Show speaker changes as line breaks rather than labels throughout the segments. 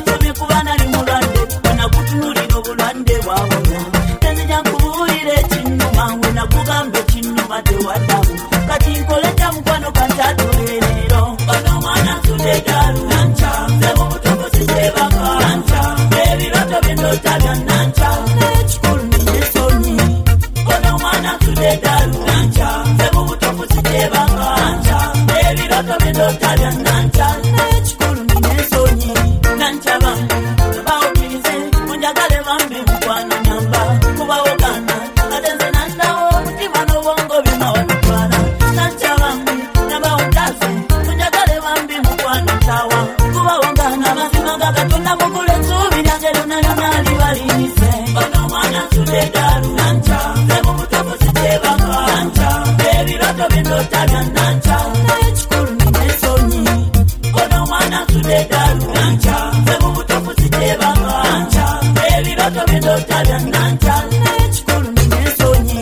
wansomye kuba nali mulwadde wenakutunuulira obulwadde bwawona tenzija nkubuulira ekinnuma wenakugamba ekinnuma tewaddamu kati nkoleta mukwano kantatule leero ono omwana nsudde dalu nanca nze mu butuufu sijebaka nanca ebiroto byendota bya nanca ekikulu nina esonyi ono omwana nsudde dalu nanca nze mu butuufu sijebaka nanca ebiroto byendota bya nanca ekikulu nina esonyi nanca bambi bawukirize munjagale bambi mukwano nyamba kubawogana ate nze nandawo omutima n'obwongo bimawabitwala nanca bambi nabawutaze munjagale bambi mukwano ntawa kubawogana mazima ga Katonda mukule ensuubi lyange lyonna lyonna libalinise ono omwana nsudde dalu nanca nze mu butuufu sijebaka nanca ebiroto byendota bya nanca ekikulu nina esonyi ono omwana nsudde dalu nanca nze mu butuufu sijebaka nanca ebiroto byendota bya nanca ekikulu nina esonyi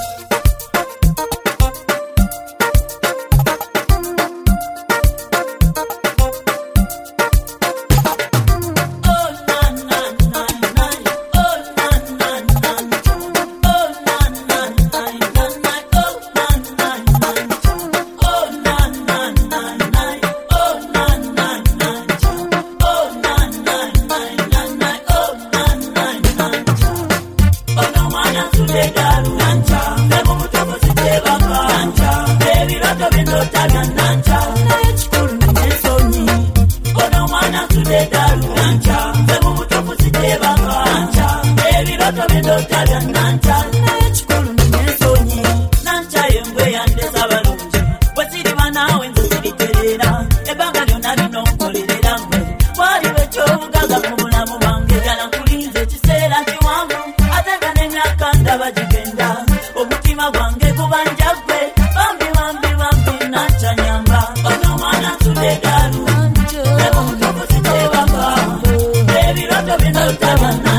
omutima gwange gubanja gwe bambi bambi bambi nanca nyamba ono omwana nsudde dalu ebiroto byendota bya